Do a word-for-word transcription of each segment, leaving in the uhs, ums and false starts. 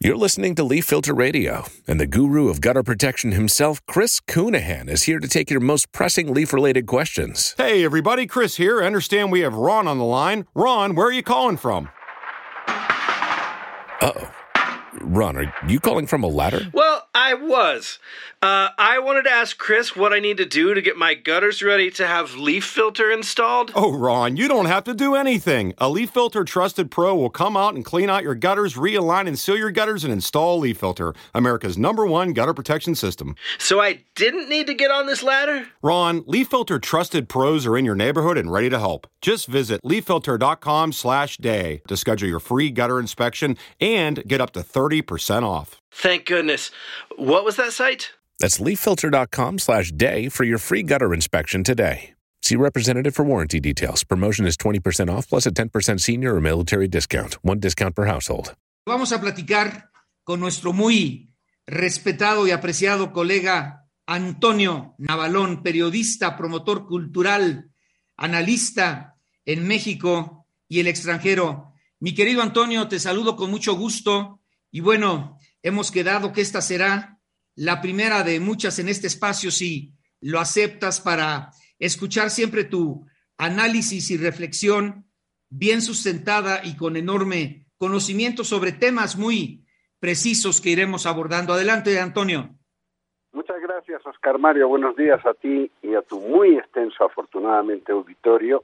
You're listening to Leaf Filter Radio, and the guru of gutter protection himself, Chris Coonahan, is here to take your most pressing leaf-related questions. Hey, everybody, Chris here. I understand we have Ron on the line. Ron, where are you calling from? Uh-oh. Ron, are you calling from a ladder? Well, I was. Uh, I wanted to ask Chris what I need to do to get my gutters ready to have Leaf Filter installed. Oh, Ron, you don't have to do anything. A Leaf Filter Trusted Pro will come out and clean out your gutters, realign and seal your gutters, and install Leaf Filter, America's number one gutter protection system. So I didn't need to get on this ladder? Ron, Leaf Filter Trusted Pros are in your neighborhood and ready to help. Just visit leaffilter.com slash day to schedule your free gutter inspection and get up to thirty percent off. Thank goodness. What was that site? That's leaffilter.com slash day for your free gutter inspection today. See representative for warranty details. Promotion is twenty percent off plus a ten percent senior or military discount. One discount per household. Vamos a platicar con nuestro muy respetado y apreciado colega Antonio Navalón, periodista, promotor cultural, analista en México y el extranjero. Mi querido Antonio, te saludo con mucho gusto y bueno, hemos quedado que esta será la primera de muchas en este espacio, si lo aceptas, para escuchar siempre tu análisis y reflexión bien sustentada y con enorme conocimiento sobre temas muy precisos que iremos abordando. Adelante, Antonio. Muchas gracias, Oscar Mario. Buenos días a ti y a tu muy extenso, afortunadamente, auditorio.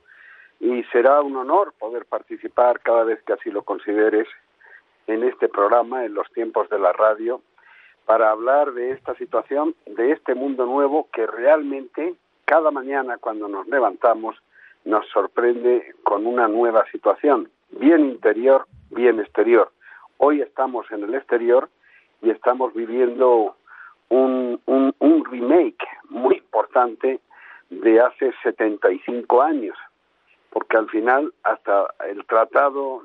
Y será un honor poder participar cada vez que así lo consideres en este programa, en los tiempos de la radio, para hablar de esta situación, de este mundo nuevo que realmente cada mañana cuando nos levantamos nos sorprende con una nueva situación, bien interior, bien exterior. Hoy estamos en el exterior y estamos viviendo un, un, un remake muy importante de hace setenta y cinco años, porque al final hasta el Tratado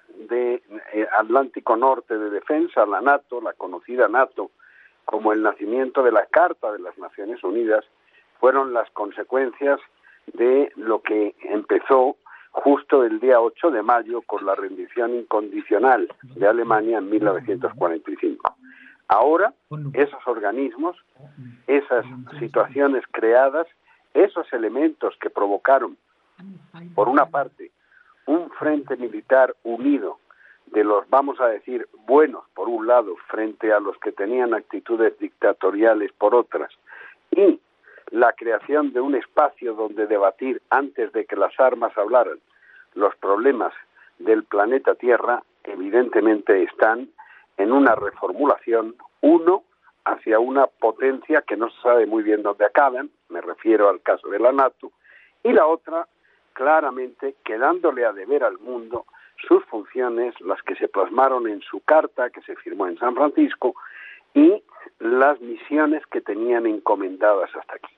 de eh, Atlántico Norte de Defensa, la NATO, la conocida NATO, como el nacimiento de la Carta de las Naciones Unidas, fueron las consecuencias de lo que empezó justo el día ocho de mayo con la rendición incondicional de Alemania en mil novecientos cuarenta y cinco. Ahora, esos organismos, esas situaciones creadas, esos elementos que provocaron, por una parte, un frente militar unido de los, vamos a decir, buenos por un lado, frente a los que tenían actitudes dictatoriales por otras, y la creación de un espacio donde debatir antes de que las armas hablaran los problemas del planeta Tierra, evidentemente están en una reformulación, uno, hacia una potencia que no se sabe muy bien dónde acaban, me refiero al caso de la NATO, y la otra, claramente quedándole a deber al mundo sus funciones, las que se plasmaron en su carta que se firmó en San Francisco, y las misiones que tenían encomendadas hasta aquí.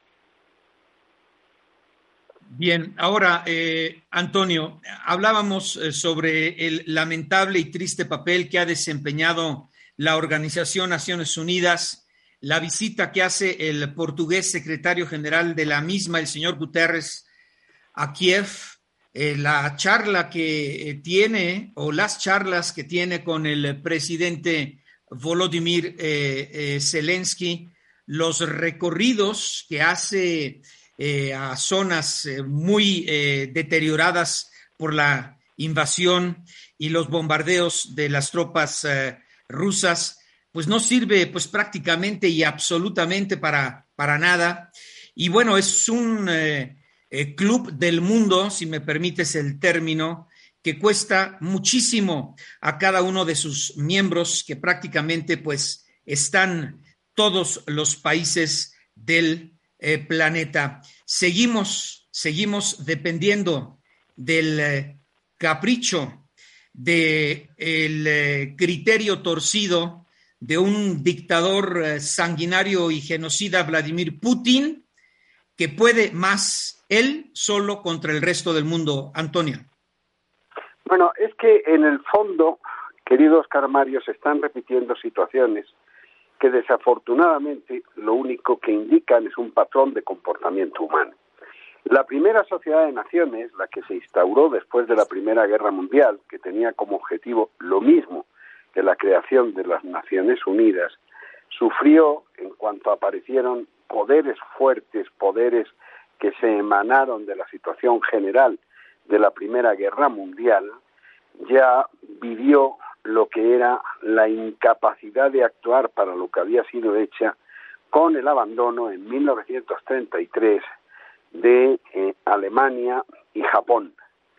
Bien, ahora, eh, Antonio, hablábamos eh, sobre el lamentable y triste papel que ha desempeñado la Organización Naciones Unidas, la visita que hace el portugués secretario general de la misma, el señor Guterres, a Kiev, eh, la charla que eh, tiene, o las charlas que tiene con el presidente Volodymyr eh, eh, Zelensky, los recorridos que hace eh, a zonas eh, muy eh, deterioradas por la invasión y los bombardeos de las tropas eh, rusas, pues no sirve pues prácticamente y absolutamente para, para nada. Y bueno, es un eh, eh, club del mundo, si me permites el término, que cuesta muchísimo a cada uno de sus miembros, que prácticamente pues están todos los países del eh, planeta. Seguimos, seguimos dependiendo del eh, capricho, del eh, criterio torcido de un dictador eh, sanguinario y genocida, Vladimir Putin, que puede más él solo contra el resto del mundo. Antonio. Bueno, es que en el fondo, querido Oscar Mario, se están repitiendo situaciones que desafortunadamente lo único que indican es un patrón de comportamiento humano. La primera sociedad de naciones, la que se instauró después de la Primera Guerra Mundial, que tenía como objetivo lo mismo de la creación de las Naciones Unidas, sufrió en cuanto aparecieron poderes fuertes, poderes que se emanaron de la situación general de la Primera Guerra Mundial, ya vivió lo que era la incapacidad de actuar para lo que había sido hecha con el abandono en mil novecientos treinta y tres de eh, Alemania y Japón,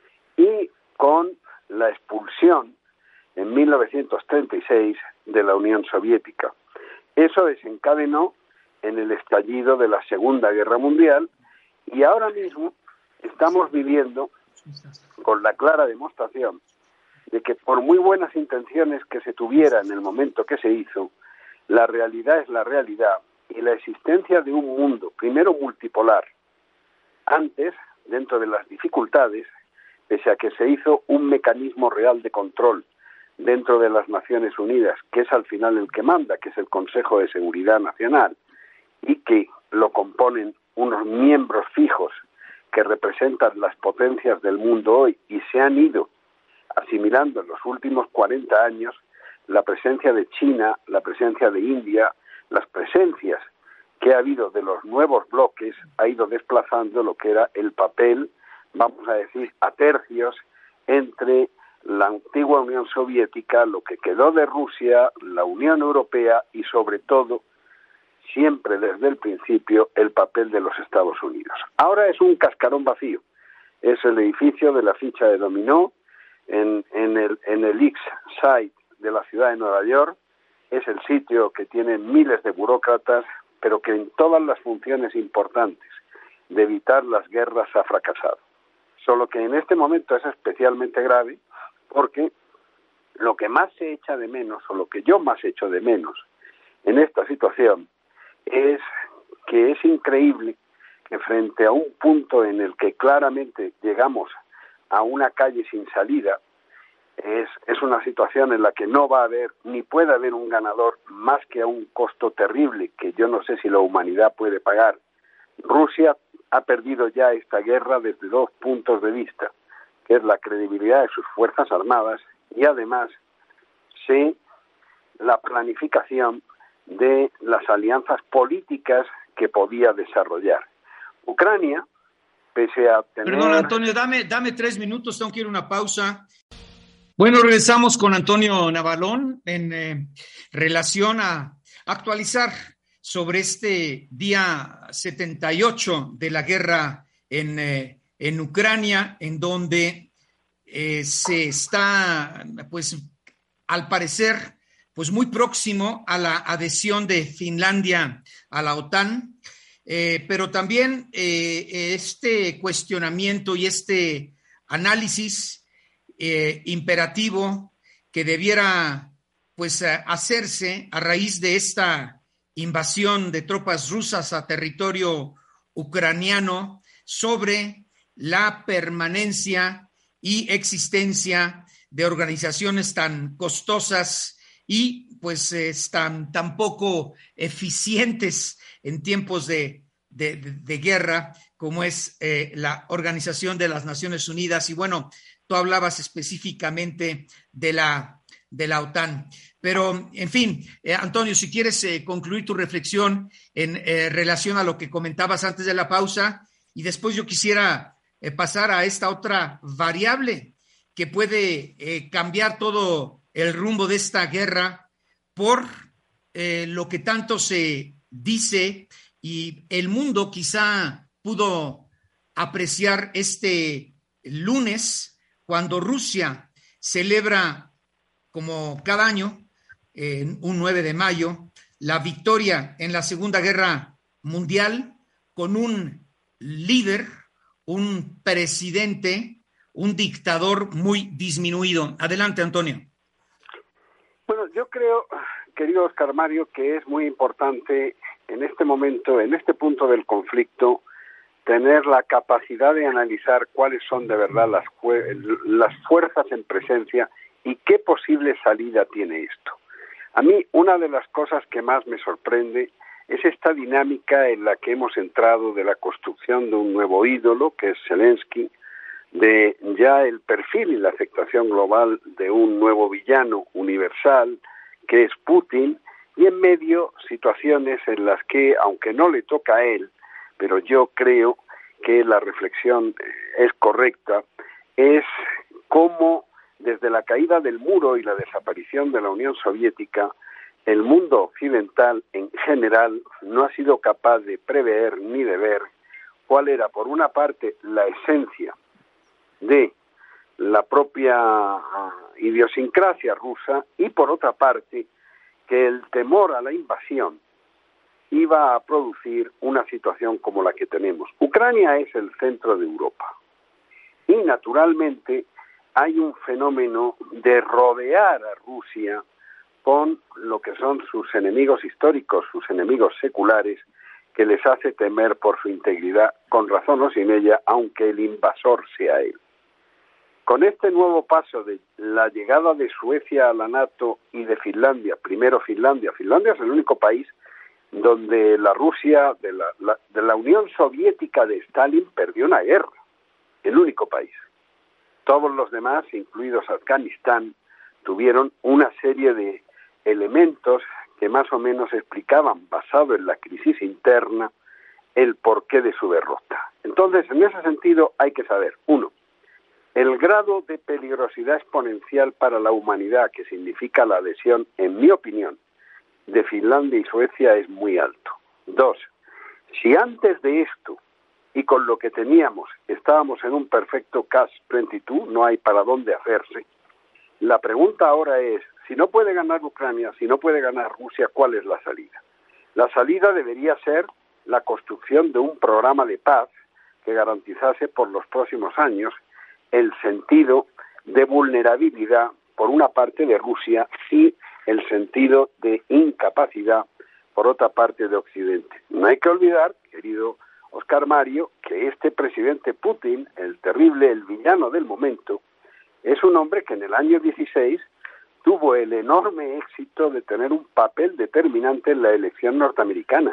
y con la expulsión en mil novecientos treinta y seis de la Unión Soviética. Eso desencadenó en el estallido de la Segunda Guerra Mundial, y ahora mismo estamos viviendo con la clara demostración de que por muy buenas intenciones que se tuviera en el momento que se hizo, la realidad es la realidad, y la existencia de un mundo, primero multipolar, antes, dentro de las dificultades, pese a que se hizo un mecanismo real de control dentro de las Naciones Unidas, que es al final el que manda, que es el Consejo de Seguridad Nacional, y que lo componen unos miembros fijos que representan las potencias del mundo hoy, y se han ido asimilando en los últimos cuarenta años la presencia de China, la presencia de India, las presencias que ha habido de los nuevos bloques, ha ido desplazando lo que era el papel, vamos a decir, a tercios entre la antigua Unión Soviética, lo que quedó de Rusia, la Unión Europea y, sobre todo, siempre desde el principio, el papel de los Estados Unidos. Ahora es un cascarón vacío. Es el edificio de la ficha de dominó en, en el, en el X-Site de la ciudad de Nueva York. Es el sitio que tiene miles de burócratas, pero que en todas las funciones importantes de evitar las guerras ha fracasado. Solo que en este momento es especialmente grave porque lo que más se echa de menos, o lo que yo más echo de menos en esta situación, es que es increíble que frente a un punto en el que claramente llegamos a una calle sin salida, es, es una situación en la que no va a haber, ni puede haber un ganador más que a un costo terrible que yo no sé si la humanidad puede pagar. Rusia ha perdido ya esta guerra desde dos puntos de vista, que es la credibilidad de sus fuerzas armadas y además sí la planificación de las alianzas políticas que podía desarrollar. Ucrania, pese a tener... Perdón, Antonio, dame, dame tres minutos, tengo que ir a una pausa. Bueno, regresamos con Antonio Navalón en eh, relación a actualizar sobre este día setenta y ocho de la guerra en, eh, en Ucrania, en donde eh, se está, pues, al parecer, pues muy próximo a la adhesión de Finlandia a la OTAN, eh, pero también eh, este cuestionamiento y este análisis eh, imperativo que debiera, pues, hacerse a raíz de esta invasión de tropas rusas a territorio ucraniano sobre la permanencia y existencia de organizaciones tan costosas y pues eh, tan, tan poco eficientes en tiempos de, de, de, de guerra como es eh, la Organización de las Naciones Unidas. Y bueno, tú hablabas específicamente de la, de la OTAN. Pero, en fin, eh, Antonio, si quieres eh, concluir tu reflexión en eh, relación a lo que comentabas antes de la pausa, y después yo quisiera eh, pasar a esta otra variable que puede eh, cambiar todo el rumbo de esta guerra por eh, lo que tanto se dice y el mundo quizá pudo apreciar este lunes cuando Rusia celebra como cada año, en eh, un nueve de mayo, la victoria en la Segunda Guerra Mundial con un líder, un presidente, un dictador muy disminuido. Adelante, Antonio. Bueno, yo creo, querido Oscar Mario, que es muy importante en este momento, en este punto del conflicto, tener la capacidad de analizar cuáles son de verdad las, las fuerzas en presencia y qué posible salida tiene esto. A mí, una de las cosas que más me sorprende es esta dinámica en la que hemos entrado de la construcción de un nuevo ídolo, que es Zelensky, de ya el perfil y la aceptación global de un nuevo villano universal que es Putin, y en medio situaciones en las que, aunque no le toca a él, pero yo creo que la reflexión es correcta, es cómo desde la caída del muro y la desaparición de la Unión Soviética, el mundo occidental en general no ha sido capaz de prever ni de ver cuál era, por una parte, la esencia de la propia idiosincrasia rusa y, por otra parte, que el temor a la invasión iba a producir una situación como la que tenemos. Ucrania es el centro de Europa y, naturalmente, hay un fenómeno de rodear a Rusia con lo que son sus enemigos históricos, sus enemigos seculares, que les hace temer por su integridad, con razón o sin ella, aunque el invasor sea él. Con este nuevo paso de la llegada de Suecia a la NATO y de Finlandia, primero Finlandia, Finlandia es el único país donde la Rusia de la, la, de la Unión Soviética de Stalin perdió una guerra, el único país. Todos los demás, incluidos Afganistán, tuvieron una serie de elementos que más o menos explicaban, basado en la crisis interna, el porqué de su derrota. Entonces, en ese sentido, hay que saber, uno, el grado de peligrosidad exponencial para la humanidad que significa la adhesión, en mi opinión, de Finlandia y Suecia es muy alto. Dos, si antes de esto y con lo que teníamos estábamos en un perfecto catch veintidós, no hay para dónde hacerse, la pregunta ahora es, si no puede ganar Ucrania, si no puede ganar Rusia, ¿cuál es la salida? La salida debería ser la construcción de un programa de paz que garantizase por los próximos años el sentido de vulnerabilidad, por una parte, de Rusia y el sentido de incapacidad, por otra parte, de Occidente. No hay que olvidar, querido Oscar Mario, que este presidente Putin, el terrible, el villano del momento, es un hombre que en el año dieciséis tuvo el enorme éxito de tener un papel determinante en la elección norteamericana.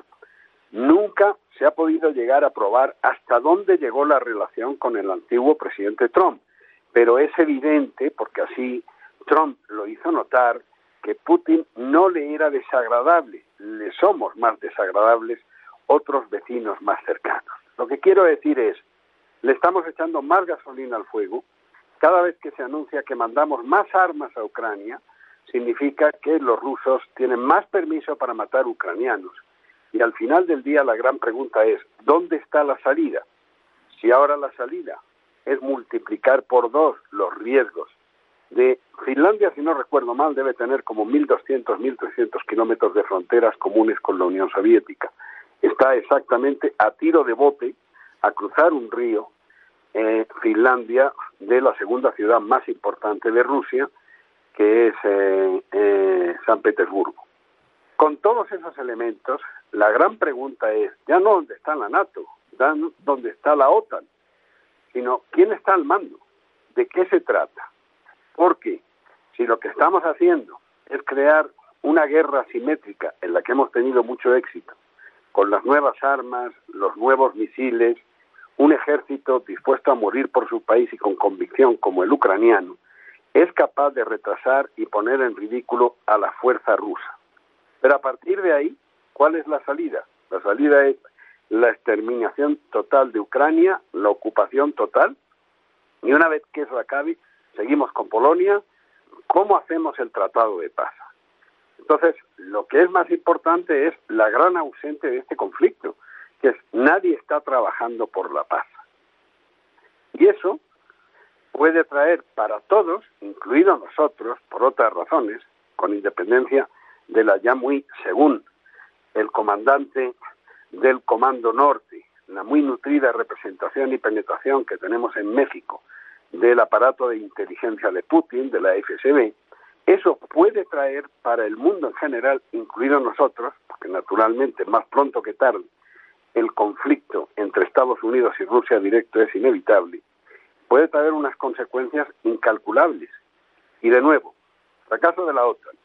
Nunca se ha podido llegar a probar hasta dónde llegó la relación con el antiguo presidente Trump, pero es evidente, porque así Trump lo hizo notar, que Putin no le era desagradable, le somos más desagradables otros vecinos más cercanos. Lo que quiero decir es, le estamos echando más gasolina al fuego. Cada vez que se anuncia que mandamos más armas a Ucrania, significa que los rusos tienen más permiso para matar ucranianos. Y al final del día la gran pregunta es, ¿dónde está la salida? Si ahora la salida es multiplicar por dos los riesgos de Finlandia, si no recuerdo mal, debe tener como mil doscientos, mil trescientos kilómetros de fronteras comunes con la Unión Soviética. Está exactamente a tiro de bote a cruzar un río, eh, Finlandia, de la segunda ciudad más importante de Rusia, que es eh, eh, San Petersburgo. Con todos esos elementos, la gran pregunta es, ya no dónde está la NATO, ya no dónde está la OTAN, sino quién está al mando, de qué se trata. Porque si lo que estamos haciendo es crear una guerra asimétrica en la que hemos tenido mucho éxito, con las nuevas armas, los nuevos misiles, un ejército dispuesto a morir por su país y con convicción como el ucraniano, es capaz de retrasar y poner en ridículo a la fuerza rusa. Pero a partir de ahí, ¿cuál es la salida? La salida es la exterminación total de Ucrania, la ocupación total, y una vez que eso acabe, seguimos con Polonia. ¿Cómo hacemos el tratado de paz? Entonces, lo que es más importante es la gran ausente de este conflicto, que es nadie está trabajando por la paz. Y eso puede traer para todos, incluidos nosotros, por otras razones, con independencia de la ya muy, según el comandante del Comando Norte, la muy nutrida representación y penetración que tenemos en México del aparato de inteligencia de Putin, de la F S B, eso puede traer para el mundo en general, incluidos nosotros, porque naturalmente más pronto que tarde el conflicto entre Estados Unidos y Rusia directo es inevitable, puede traer unas consecuencias incalculables. Y de nuevo, fracaso de la OTAN,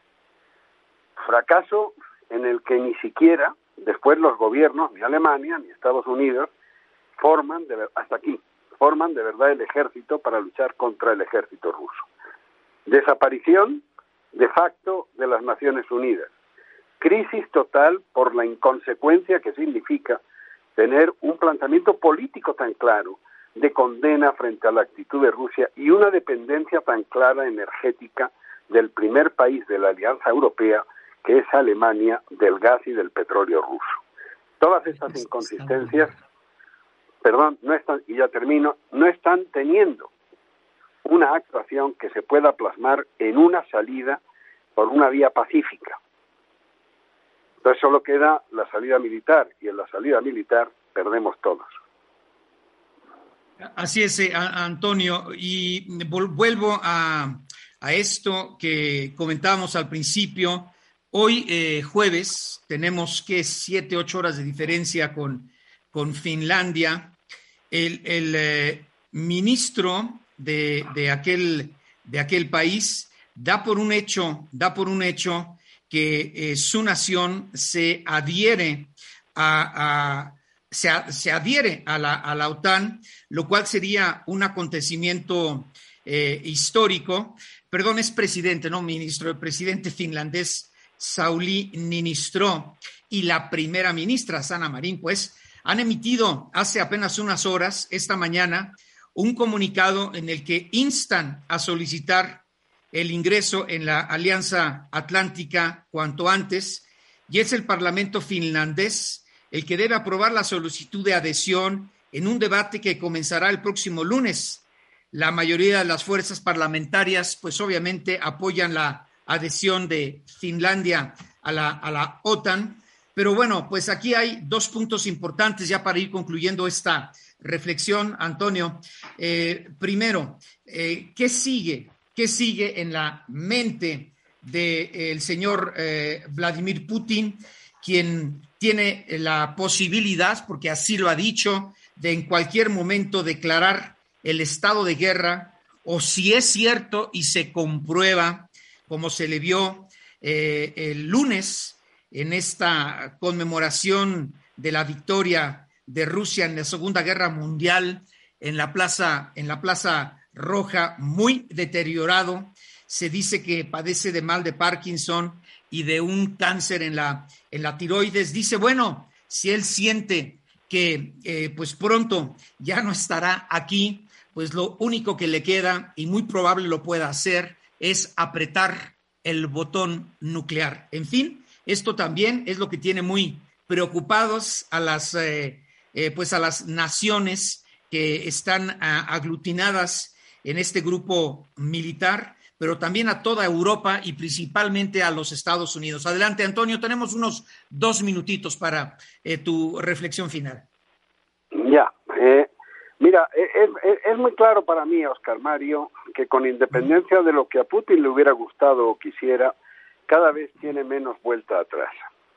fracaso en el que ni siquiera después los gobiernos, ni Alemania ni Estados Unidos, forman, de, hasta aquí, forman de verdad el ejército para luchar contra el ejército ruso. Desaparición de facto de las Naciones Unidas. Crisis total por la inconsecuencia que significa tener un planteamiento político tan claro de condena frente a la actitud de Rusia y una dependencia tan clara energética del primer país de la Alianza Europea, que es Alemania, del gas y del petróleo ruso. Todas estas inconsistencias, perdón, no están, y ya termino, no están teniendo una actuación que se pueda plasmar en una salida por una vía pacífica. Entonces solo queda la salida militar, y en la salida militar perdemos todos. Así es, eh, Antonio, y vuelvo a, a esto que comentábamos al principio. Hoy, eh, jueves, tenemos que siete, ocho horas de diferencia con, con Finlandia. El, el eh, ministro de, de, aquel, de aquel país da por un hecho, da por un hecho que eh, su nación se adhiere a, a Se, se adhiere a la, a la OTAN, lo cual sería un acontecimiento eh, histórico. Perdón, es presidente, no ministro, el presidente finlandés Sauli Niinistö y la primera ministra Sanna Marin, pues, han emitido hace apenas unas horas, esta mañana, un comunicado en el que instan a solicitar el ingreso en la Alianza Atlántica cuanto antes, y es el Parlamento finlandés el que debe aprobar la solicitud de adhesión en un debate que comenzará el próximo lunes. La mayoría de las fuerzas parlamentarias, pues obviamente apoyan la adhesión de Finlandia a la, a la OTAN. Pero bueno, pues aquí hay dos puntos importantes ya para ir concluyendo esta reflexión, Antonio. Eh, primero, eh, ¿qué sigue? ¿Qué sigue en la mente del señor eh, Vladimir Putin, quien tiene la posibilidad, porque así lo ha dicho, de en cualquier momento declarar el estado de guerra, o si es cierto y se comprueba, como se le vio eh, el lunes en esta conmemoración de la victoria de Rusia en la Segunda Guerra Mundial, en la Plaza, en la Plaza Roja, muy deteriorado. Se dice que padece de mal de Parkinson y de un cáncer en la, en la tiroides. Dice, bueno, si él siente que eh, pues pronto ya no estará aquí, pues lo único que le queda, y muy probable lo pueda hacer, es apretar el botón nuclear. En fin, esto también es lo que tiene muy preocupados a las, eh, eh, pues a las naciones que están a, aglutinadas en este grupo militar, pero también a toda Europa y principalmente a los Estados Unidos. Adelante, Antonio, tenemos unos dos minutitos para eh, tu reflexión final. Ya, eh, mira, es, es, es muy claro para mí, Oscar Mario, que con independencia de lo que a Putin le hubiera gustado o quisiera, cada vez tiene menos vuelta atrás.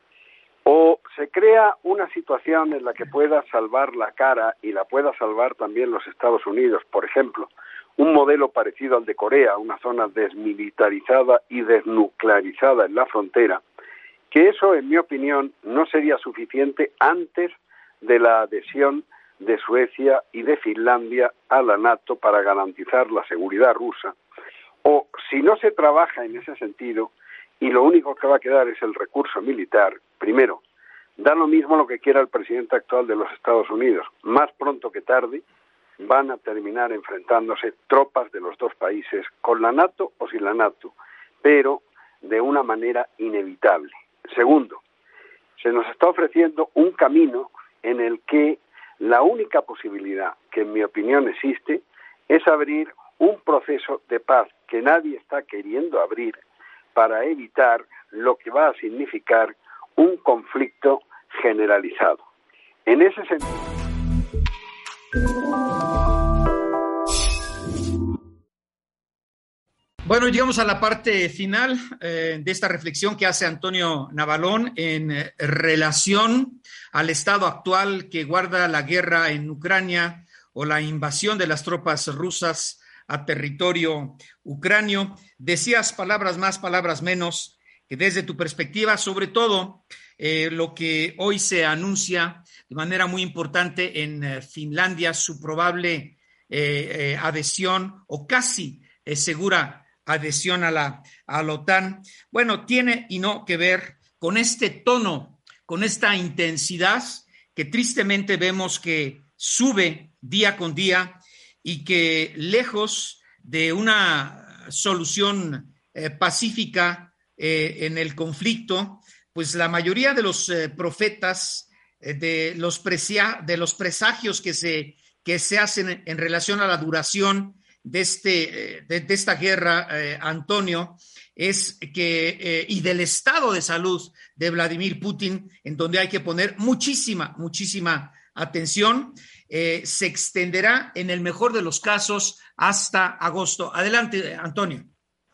O se crea una situación en la que pueda salvar la cara y la pueda salvar también los Estados Unidos, por ejemplo, un modelo parecido al de Corea, una zona desmilitarizada y desnuclearizada en la frontera, que eso, en mi opinión, no sería suficiente antes de la adhesión de Suecia y de Finlandia a la NATO para garantizar la seguridad rusa. O si no se trabaja en ese sentido y lo único que va a quedar es el recurso militar, primero, da lo mismo lo que quiera el presidente actual de los Estados Unidos, más pronto que tarde van a terminar enfrentándose tropas de los dos países, con la NATO o sin la NATO, pero de una manera inevitable. Segundo, se nos está ofreciendo un camino en el que la única posibilidad que en mi opinión existe es abrir un proceso de paz que nadie está queriendo abrir para evitar lo que va a significar un conflicto generalizado. En ese sentido, bueno, llegamos a la parte final eh, de esta reflexión que hace Antonio Navalón en eh, relación al estado actual que guarda la guerra en Ucrania o la invasión de las tropas rusas a territorio ucranio. Decías palabras más, palabras menos, que desde tu perspectiva, sobre todo eh, lo que hoy se anuncia de manera muy importante en eh, Finlandia, su probable eh, eh, adhesión o casi eh, segura adhesión a la, a la OTAN. Bueno, tiene y no que ver con este tono, con esta intensidad que tristemente vemos que sube día con día y que lejos de una solución eh, pacífica eh, en el conflicto, pues la mayoría de los eh, profetas, eh, de, los presia, de los presagios que se, que se hacen en relación a la duración de, este, eh, de, de esta guerra, eh, Antonio, es que, eh, y del estado de salud de Vladimir Putin, en donde hay que poner muchísima, muchísima atención, eh, se extenderá en el mejor de los casos hasta agosto. Adelante, Antonio.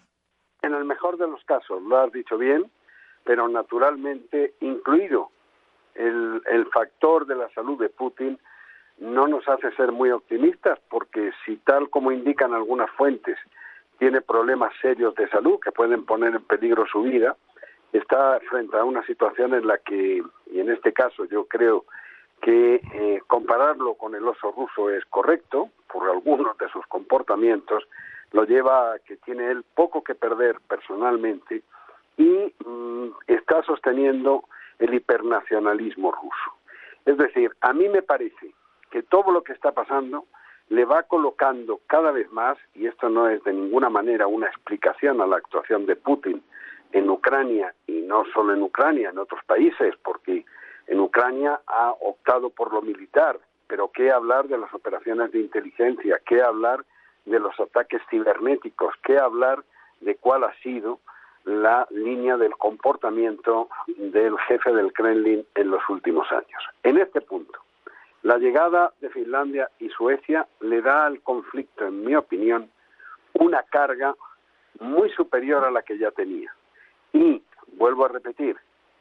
En el mejor de los casos, lo has dicho bien, pero naturalmente incluido el, el factor de la salud de Putin, no nos hace ser muy optimistas, porque si tal como indican algunas fuentes, tiene problemas serios de salud que pueden poner en peligro su vida, está frente a una situación en la que, y en este caso yo creo que eh, compararlo con el oso ruso es correcto, por algunos de sus comportamientos, lo lleva a que tiene él poco que perder personalmente y mmm, está sosteniendo el hipernacionalismo ruso. Es decir, a mí me parece que todo lo que está pasando le va colocando cada vez más, y esto no es de ninguna manera una explicación a la actuación de Putin en Ucrania, y no solo en Ucrania, en otros países, porque en Ucrania ha optado por lo militar, pero qué hablar de las operaciones de inteligencia, qué hablar de los ataques cibernéticos, qué hablar de cuál ha sido la línea del comportamiento del jefe del Kremlin en los últimos años. En este punto, la llegada de Finlandia y Suecia le da al conflicto, en mi opinión, una carga muy superior a la que ya tenía. Y, vuelvo a repetir,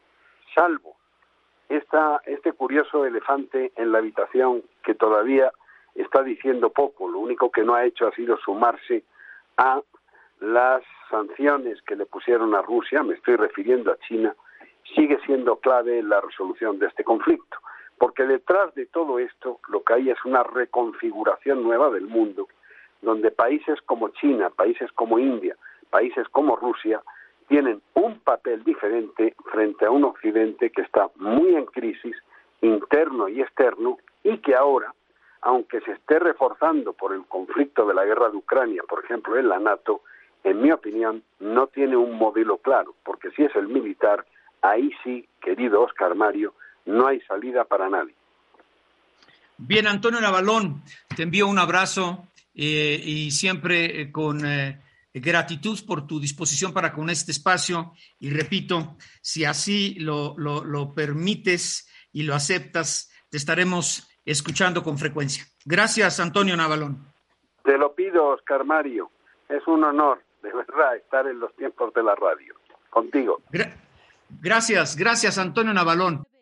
salvo esta, este curioso elefante en la habitación que todavía está diciendo poco, lo único que no ha hecho ha sido sumarse a las sanciones que le pusieron a Rusia, me estoy refiriendo a China, sigue siendo clave en la resolución de este conflicto. Porque detrás de todo esto lo que hay es una reconfiguración nueva del mundo, donde países como China, países como India, países como Rusia, tienen un papel diferente frente a un Occidente que está muy en crisis, interno y externo, y que ahora, aunque se esté reforzando por el conflicto de la guerra de Ucrania, por ejemplo, en la NATO, en mi opinión, no tiene un modelo claro, porque si es el militar, ahí sí, querido Óscar Mario, no hay salida para nadie. Bien, Antonio Navalón, te envío un abrazo eh, y siempre eh, con eh, gratitud por tu disposición para con este espacio. Y repito, si así lo, lo, lo permites y lo aceptas, te estaremos escuchando con frecuencia. Gracias, Antonio Navalón. Te lo pido, Óscar Mario. Es un honor, de verdad, estar en los tiempos de la radio. Contigo. Gra- gracias, gracias, Antonio Navalón.